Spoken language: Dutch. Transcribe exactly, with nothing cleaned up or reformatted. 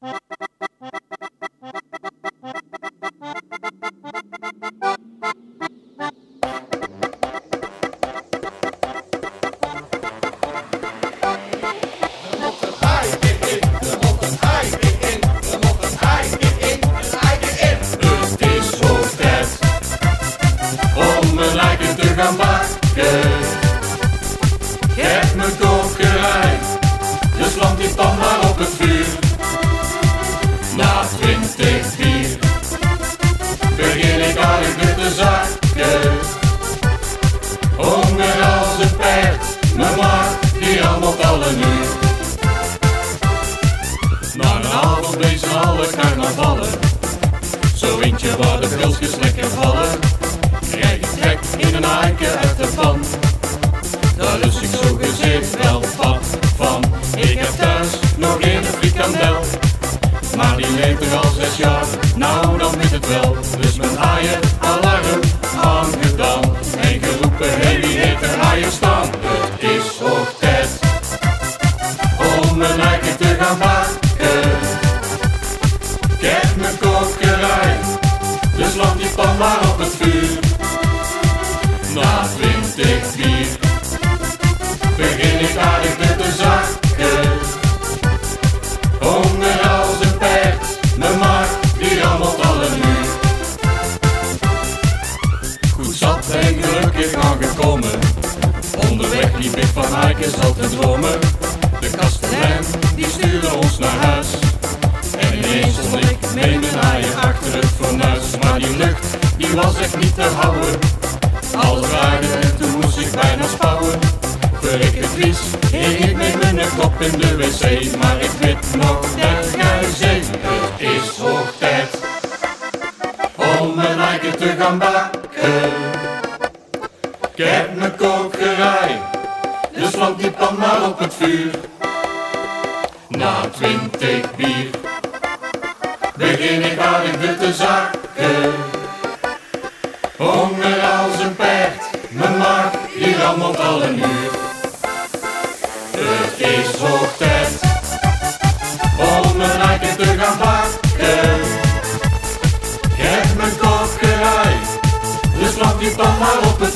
Ik heb mijn kokerij, dus land die pan maar op het vuur. Na twintig bier begin ik aardig te zakken. Honger als een paard, mijn maag die rammelt al een uur. Na een avond wezen alle carnavallen, zo eentje waar de pilsjes lekker vallen. Krijg ik trek in een haakje uit de pan, daar lust ik zo gezegd wel van, van. Ik heb thuis nog geen frikandel, maar die leeft er al zes jaar, nou dan weet het wel. Dus mijn haaien alarm aangedaan en geroepen, hey wie heeft er haaien staan? Het is hoog tijd om mijn eigen te gaan bakken. Ik heb mijn kokerij, dus land die pan maar op het vuur. Na twintig bier begin ik aardig te zakken. Honger als een paard, mijn maag die rammelt al een uur. Goed zat en gelukkig aangekomen, onderweg liep ik van haakjes al te dromen. De kastelein die stuurde ons naar huis, en ineens stond ik met mijn haaien achter het fornuis. Maar die lucht die was echt niet te houden, alles draaide en toen moest ik bijna spouwen. Voor ik het wist, hing ik met mijn kop in de wc. Maar ik weet nog dat jij zei, het is hoog tijd om mijn eigen te gaan bakken. Ik heb mijn kokerij, dus land die pan maar op het vuur. Na twintig bier begin ik aardig te zakken. Honger als een paard, mijn maag die rammelt al een uur. Het is hoog tijd om mijn eigen te gaan bakken. Ik heb mijn kokerij, dus land die pan maar op het